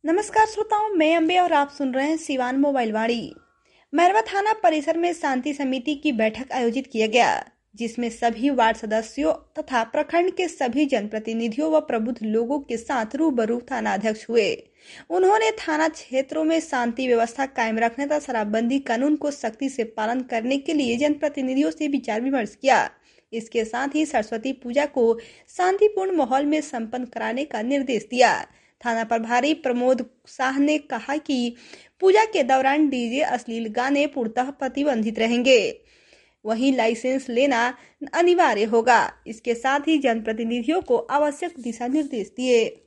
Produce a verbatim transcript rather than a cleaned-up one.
नमस्कार श्रोताओं, मैं अंबे और आप सुन रहे हैं सिवान मोबाइल वाणी। मैरवा थाना परिसर में शांति समिति की बैठक आयोजित किया गया, जिसमें सभी वार्ड सदस्यों तथा प्रखंड के सभी जनप्रतिनिधियों व प्रबुद्ध लोगों के साथ रूबरू थाना अध्यक्ष हुए। उन्होंने थाना क्षेत्रों में शांति व्यवस्था कायम रखने तथा शराबबंदी कानून को सख्ती से पालन करने के लिए जनप्रतिनिधियों से विचार विमर्श किया। इसके साथ ही सरस्वती पूजा को शांतिपूर्ण माहौल में संपन्न कराने का निर्देश दिया। थाना प्रभारी प्रमोद शाह ने कहा कि पूजा के दौरान डीजे अश्लील गाने पूर्णतः प्रतिबंधित रहेंगे, वहीं लाइसेंस लेना अनिवार्य होगा। इसके साथ ही जनप्रतिनिधियों को आवश्यक दिशा निर्देश दिए।